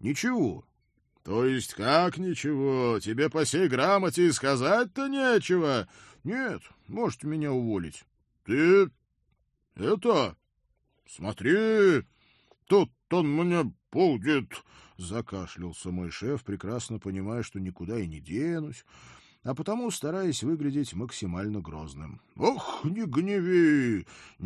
Ничего. То есть как ничего? Тебе по сей грамоте и сказать-то нечего? Нет, можете меня уволить. Ты это... Смотри, тут он мне будет... Закашлялся мой шеф, прекрасно понимая, что никуда и не денусь, а потому стараясь выглядеть максимально грозным. — Ох, не гневи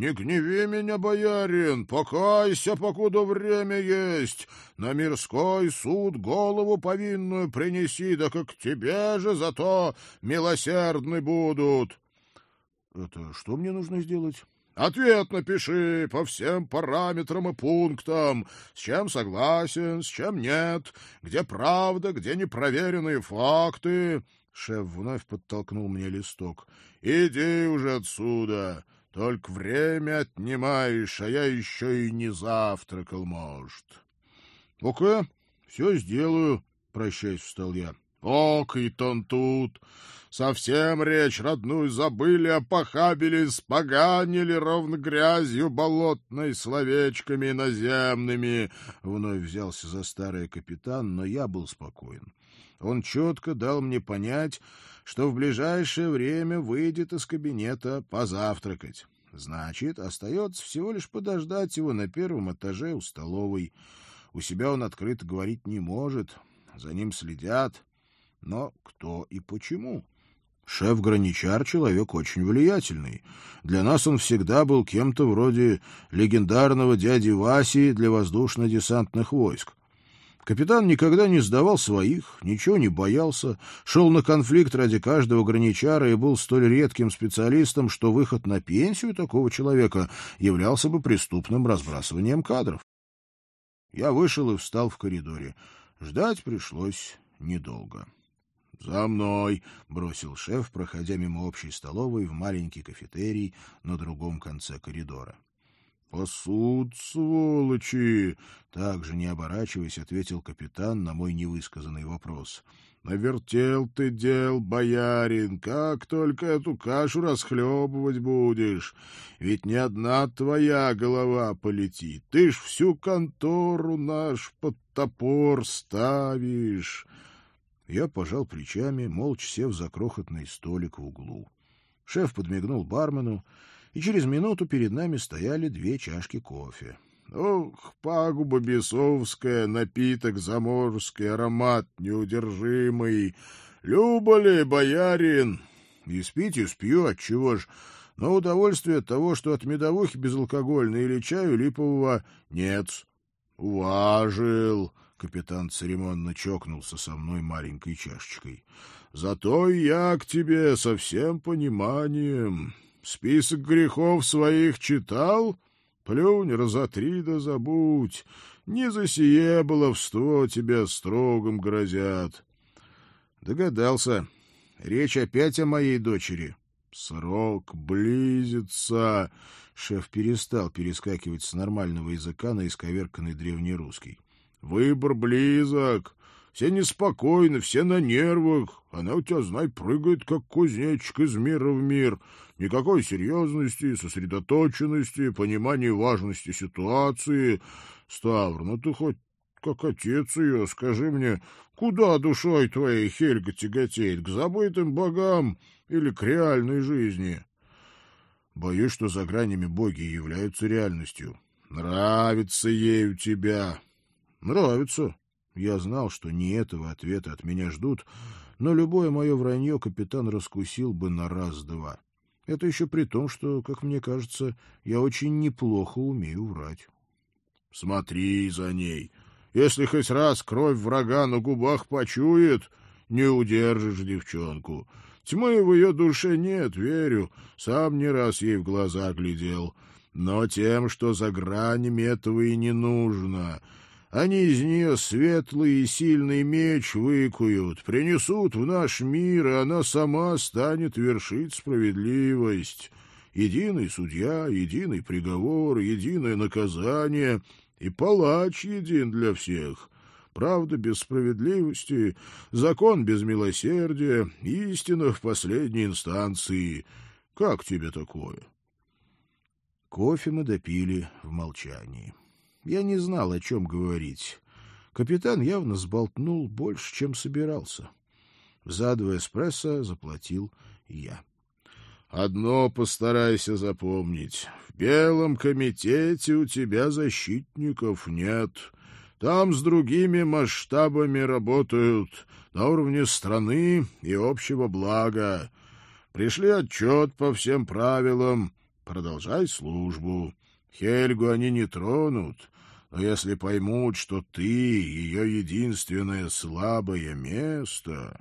меня, боярин, покайся, покуда время есть. На мирской суд голову повинную принеси, да как тебе же зато милосердны будут. — Это что мне нужно сделать? Ответ напиши по всем параметрам и пунктам, с чем согласен, с чем нет, где правда, где непроверенные факты. Шеф вновь подтолкнул мне листок. Иди уже отсюда, только время отнимаешь, а я еще и не завтракал, может. — Окей, все сделаю, — прощаясь, встал я. — Ок, и тон тут. Совсем речь родную забыли, опохабили, споганили ровно грязью болотной, словечками наземными. Вновь взялся за старый капитан, но я был спокоен. Он четко дал мне понять, что в ближайшее время выйдет из кабинета позавтракать. Значит, остается всего лишь подождать его на первом этаже у столовой. У себя он открыто говорить не может, за ним следят. Но кто и почему? Шеф-граничар — человек очень влиятельный. Для нас он всегда был кем-то вроде легендарного дяди Васи для воздушно-десантных войск. Капитан никогда не сдавал своих, ничего не боялся, шел на конфликт ради каждого граничара и был столь редким специалистом, что выход на пенсию такого человека являлся бы преступным разбрасыванием кадров. Я вышел и встал в коридоре. Ждать пришлось недолго. — За мной! — бросил шеф, проходя мимо общей столовой в маленький кафетерий на другом конце коридора. — Пасут, сволочи! — также не оборачиваясь, ответил капитан на мой невысказанный вопрос. — Навертел ты дел, боярин, как только эту кашу расхлебывать будешь? Ведь не одна твоя голова полетит, ты ж всю контору наш под топор ставишь. Я пожал плечами, молча сев за крохотный столик в углу. Шеф подмигнул бармену, и через минуту перед нами стояли 2 чашки кофе. — Ох, пагуба бесовская, напиток заморский, аромат неудержимый. Любо ли, боярин? — И спить, и спью, отчего ж. Но удовольствие от того, что от медовухи безалкогольной или чаю липового нет. — Уважил. Капитан церемонно чокнулся со мной маленькой чашечкой. — Зато я к тебе со всем пониманием. Список грехов своих читал? Плюнь, разотри да забудь. Не за сие баловство тебя строгом грозят. Догадался. Речь опять о моей дочери. Срок близится. Шеф перестал перескакивать с нормального языка на исковерканный древнерусский. Выбор близок. Все неспокойны, все на нервах. Она у тебя, знай, прыгает, как кузнечик из мира в мир. Никакой серьезности, сосредоточенности, понимания важности ситуации. Ставр, ну ты хоть как отец ее, скажи мне, куда душой твоей Хельга тяготеет, к забытым богам или к реальной жизни? Боюсь, что за гранями боги являются реальностью. Нравится ей у тебя? Нравится. Я знал, что не этого ответа от меня ждут, но любое мое вранье капитан раскусил бы на раз-два. Это еще при том, что, как мне кажется, я очень неплохо умею врать. Смотри за ней. Если хоть раз кровь врага на губах почует, не удержишь девчонку. Тьмы в ее душе нет, верю, сам не раз ей в глаза глядел. Но тем, что за гранями, этого и не нужно. Они из нее светлый и сильный меч выкуют, принесут в наш мир, и она сама станет вершить справедливость. Единый судья, единый приговор, единое наказание, и палач един для всех. Правда без справедливости, закон без милосердия, истина в последней инстанции. Как тебе такое? Кофе мы допили в молчании. Я не знал, о чем говорить. Капитан явно сболтнул больше, чем собирался. За 2 эспрессо заплатил я. — Одно постарайся запомнить. В Белом комитете у тебя защитников нет. Там с другими масштабами работают, на уровне страны и общего блага. Пришли отчет по всем правилам. Продолжай службу. Хельгу они не тронут, но если поймут, что ты ее единственное слабое место...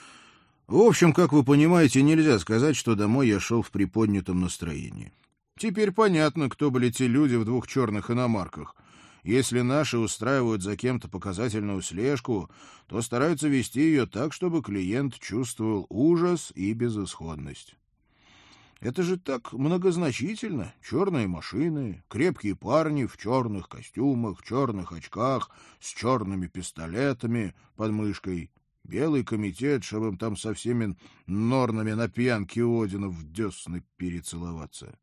В общем, как вы понимаете, нельзя сказать, что домой я шел в приподнятом настроении. Теперь понятно, кто были те люди в 2 черных иномарках. Если наши устраивают за кем-то показательную слежку, то стараются вести ее так, чтобы клиент чувствовал ужас и безысходность. Это же так многозначительно. Черные машины, крепкие парни в черных костюмах, черных очках, с черными пистолетами под мышкой. Белый комитет, чтобы им там со всеми норнами на пьянке Одина в десны перецеловаться.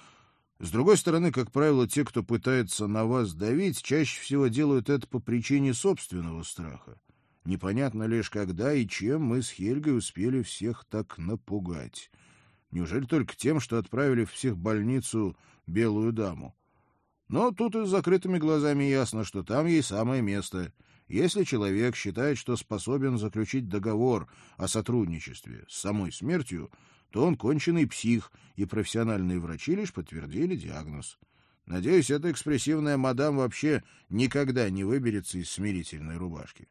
С другой стороны, как правило, те, кто пытается на вас давить, чаще всего делают это по причине собственного страха. Непонятно лишь, когда и чем мы с Хельгой успели всех так напугать. Неужели только тем, что отправили в психбольницу белую даму? Но тут и с закрытыми глазами ясно, что там ей самое место. Если человек считает, что способен заключить договор о сотрудничестве с самой смертью, то он конченый псих, и профессиональные врачи лишь подтвердили диагноз. Надеюсь, эта экспрессивная мадам вообще никогда не выберется из смирительной рубашки.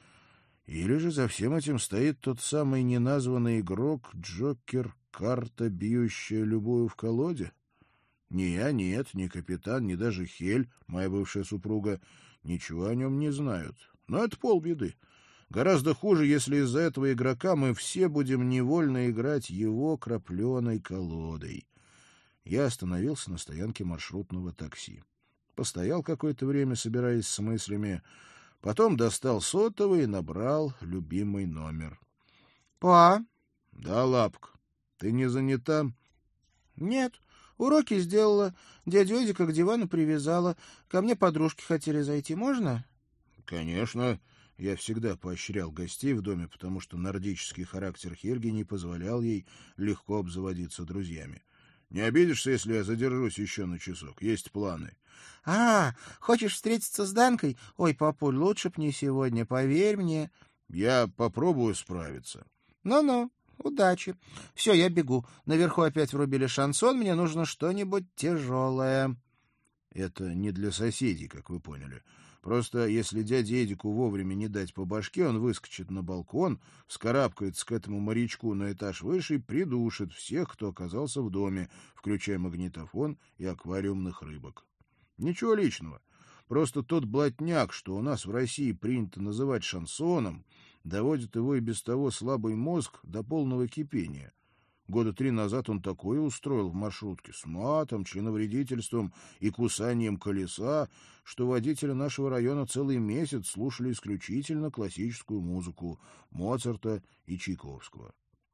Или же за всем этим стоит тот самый неназванный игрок, Джокер, карта, бьющая любую в колоде? Ни я, нет, ни капитан, ни даже Хель, моя бывшая супруга, ничего о нем не знают. Но это полбеды. Гораздо хуже, если из-за этого игрока мы все будем невольно играть его крапленой колодой. Я остановился на стоянке маршрутного такси. Постоял какое-то время, собираясь с мыслями. Потом достал сотовый и набрал любимый номер. — Па? — Да, лапка. Ты не занята? — Нет. Уроки сделала. Дядю Эдика к дивану привязала. Ко мне подружки хотели зайти. Можно? — Конечно. Я всегда поощрял гостей в доме, потому что нордический характер Хельги не позволял ей легко обзаводиться друзьями. Не обидишься, если я задержусь еще на часок? Есть планы. — Хочешь встретиться с Данкой? Ой, папуль, лучше б не сегодня, поверь мне. — Я попробую справиться. Ну-ну. Удачи. Все, я бегу. Наверху опять врубили шансон, мне нужно что-нибудь тяжелое. Это не для соседей, как вы поняли. Просто если дяде Эдику вовремя не дать по башке, он выскочит на балкон, вскарабкается к этому морячку на этаж выше и придушит всех, кто оказался в доме, включая магнитофон и аквариумных рыбок. Ничего личного. Просто тот блатняк, что у нас в России принято называть шансоном, доводит его и без того слабый мозг до полного кипения. 3 года назад он такое устроил в маршрутке с матом, членовредительством и кусанием колеса, что водители нашего района целый месяц слушали исключительно классическую музыку Моцарта и Чайковского.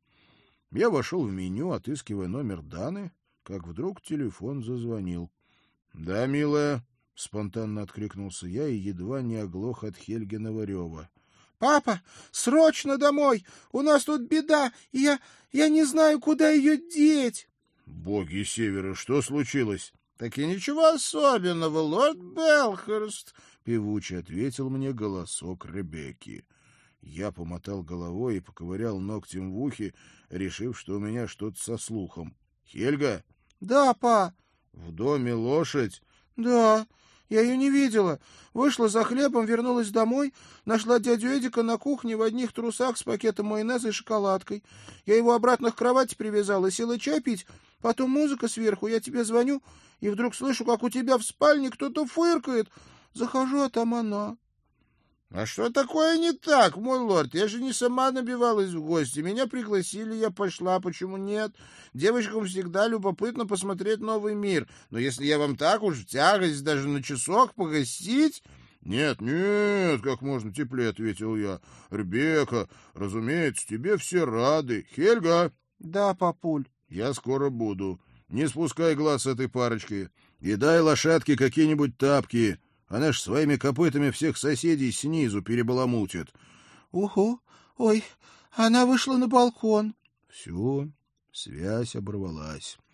Я вошел в меню, отыскивая номер Даны, как вдруг телефон зазвонил. — Да, милая, — спонтанно откликнулся я и едва не оглох от Хельгиного рева. — Папа, срочно домой! У нас тут беда, и я не знаю, куда ее деть. — Боги севера, что случилось? — Так и ничего особенного, лорд Белхерст, — певуче ответил мне голосок Ребекки. Я помотал головой и поковырял ногтем в ухе, решив, что у меня что-то со слухом. — Хельга? — Да, па. — В доме лошадь? — Да. Я ее не видела. Вышла за хлебом, вернулась домой, нашла дядю Эдика на кухне в одних трусах с пакетом майонеза и шоколадкой. Я его обратно к кровати привязала, села чай пить, потом музыка сверху, я тебе звоню, и вдруг слышу, как у тебя в спальне кто-то фыркает. Захожу, а там она. — А что такое не так, мой лорд? Я же не сама набивалась в гости. Меня пригласили, я пошла. Почему нет? Девочкам всегда любопытно посмотреть новый мир. Но если я вам так уж в тягость даже на часок погостить... — Нет, нет, как можно теплее, — ответил я. — Ребекка, разумеется, тебе все рады. Хельга? — Да, папуль. — Я скоро буду. Не спускай глаз с этой парочки. И дай лошадке какие-нибудь тапки. Она ж своими копытами всех соседей снизу перебаламутит. — Ого! Ой, она вышла на балкон. Все, связь оборвалась.